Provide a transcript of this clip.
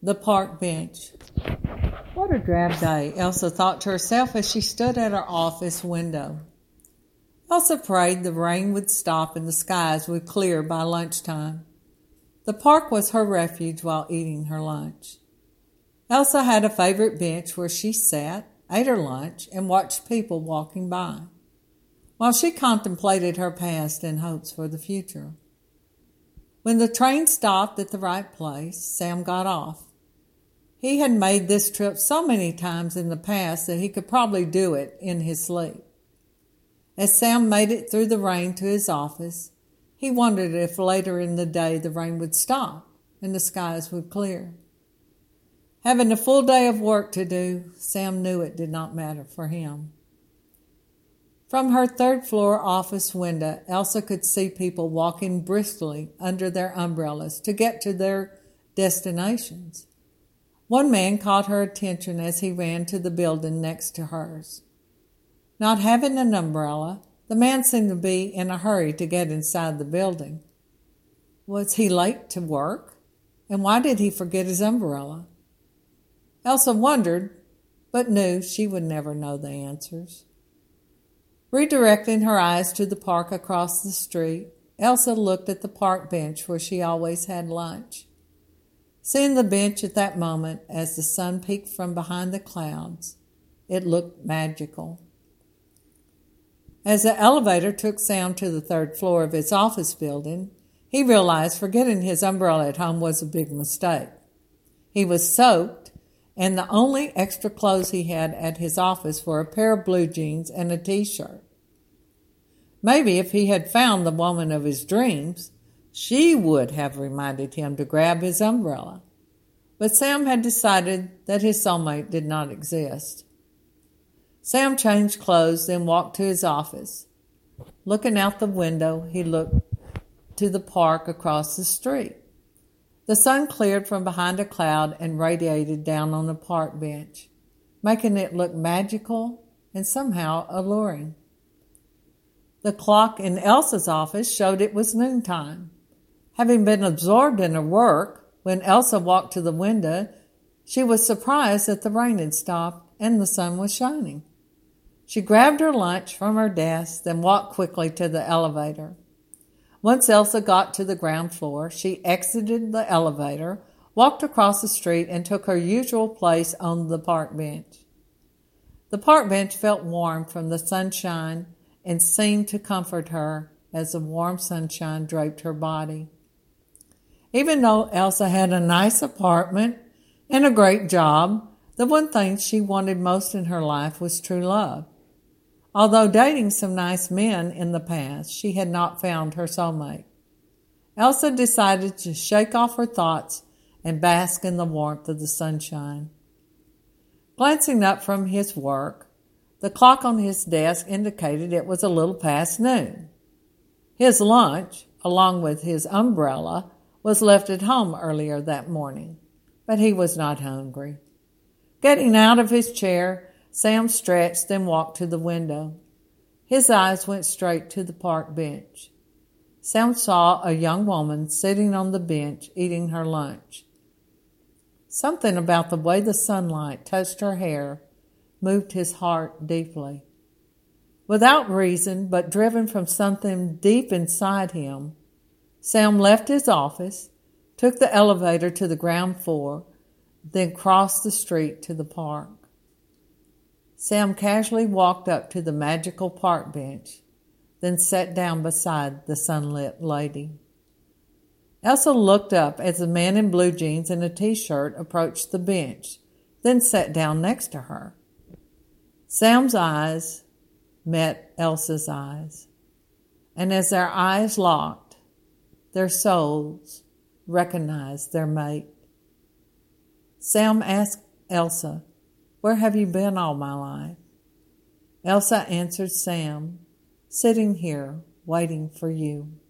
The park bench. What a drab day, Elsa thought to herself as she stood at her office window. Elsa prayed the rain would stop and the skies would clear by lunchtime. The park was her refuge while eating her lunch. Elsa had a favorite bench where she sat, ate her lunch, and watched people walking by, while she contemplated her past and hopes for the future. When the train stopped at the right place, Sam got off. He had made this trip so many times in the past that he could probably do it in his sleep. As Sam made it through the rain to his office, he wondered if later in the day the rain would stop and the skies would clear. Having a full day of work to do, Sam knew it did not matter for him. From her third-floor office window, Elsa could see people walking briskly under their umbrellas to get to their destinations. One man caught her attention as he ran to the building next to hers. Not having an umbrella, the man seemed to be in a hurry to get inside the building. Was he late to work? And why did he forget his umbrella? Elsa wondered, but knew she would never know the answers. Redirecting her eyes to the park across the street, Elsa looked at the park bench where she always had lunch. Seeing the bench at that moment as the sun peeked from behind the clouds, it looked magical. As the elevator took Sam to the third floor of his office building, he realized forgetting his umbrella at home was a big mistake. He was soaked, and the only extra clothes he had at his office were a pair of blue jeans and a t-shirt. Maybe if he had found the woman of his dreams, she would have reminded him to grab his umbrella. But Sam had decided that his soulmate did not exist. Sam changed clothes, then walked to his office. Looking out the window, he looked to the park across the street. The sun cleared from behind a cloud and radiated down on the park bench, making it look magical and somehow alluring. The clock in Elsa's office showed it was noontime. Having been absorbed in her work, when Elsa walked to the window, she was surprised that the rain had stopped and the sun was shining. She grabbed her lunch from her desk, then walked quickly to the elevator. Once Elsa got to the ground floor, she exited the elevator, walked across the street, and took her usual place on the park bench. The park bench felt warm from the sunshine and seemed to comfort her as the warm sunshine draped her body. Even though Elsa had a nice apartment and a great job, the one thing she wanted most in her life was true love. Although dating some nice men in the past, she had not found her soulmate. Elsa decided to shake off her thoughts and bask in the warmth of the sunshine. Glancing up from his work, the clock on his desk indicated it was a little past noon. His lunch, along with his umbrella, was left at home earlier that morning, but he was not hungry. Getting out of his chair, Sam stretched, then walked to the window. His eyes went straight to the park bench. Sam saw a young woman sitting on the bench eating her lunch. Something about the way the sunlight touched her hair moved his heart deeply. Without reason, but driven from something deep inside him, Sam left his office, took the elevator to the ground floor, then crossed the street to the park. Sam casually walked up to the magical park bench, then sat down beside the sunlit lady. Elsa looked up as the man in blue jeans and a t-shirt approached the bench, then sat down next to her. Sam's eyes met Elsa's eyes, and as their eyes locked, their souls recognized their mate. Sam asked Elsa, "Where have you been all my life?" Elsa answered Sam, "Sitting here, waiting for you."